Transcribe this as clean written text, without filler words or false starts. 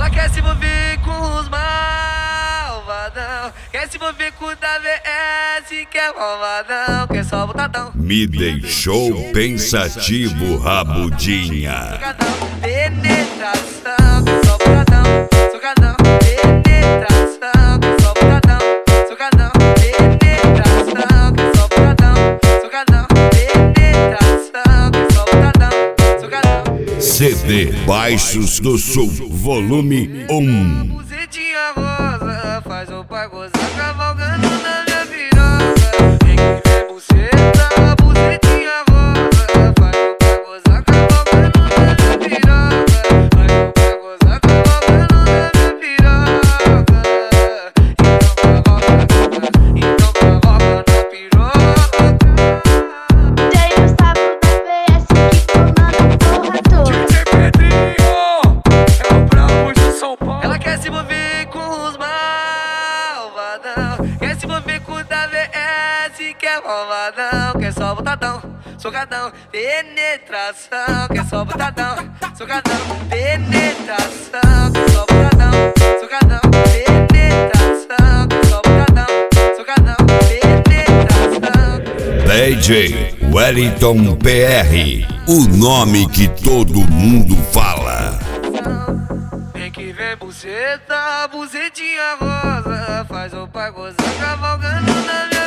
Ela quer se envolver com os malvadão, quer se envolver com o da VS, que é malvadão, quer só botadão. Me deixou pensativo, rabudinha. Sugadão, penetração, quer só botadão. Sugadão, penetração, quer só botadão. Sugadão, penetração, quer só botadão. Sugadão, penetração, quer só botadão. Sugadão. CD Baixos do Sul, volume 1. Buzetinha rosa, faz o pai gozar cavalgando na minha piroca. Vem que vem buceta, buzetinha rosa, faz o pai gozar cavalgando na minha piroca. Faz o pai gozar cavalgando na minha piroca. Então cavalga na piroca. Tem o sapo da VS que comanda a porra toda. Ela quer se envolver com os malvadão, quer se envolver com o da VS, que é malvadão, quer só botadão. Sugadão, penetração, quer só botadão. Sugadão, penetração, quer só botadão. Sugadão, penetração, quer só botadão. Sugadão, penetração. DJ Wellington PR, o nome que todo mundo fala. Vem que vem buceta, bucetinha rosa, faz o pai gozar cavalgando na minha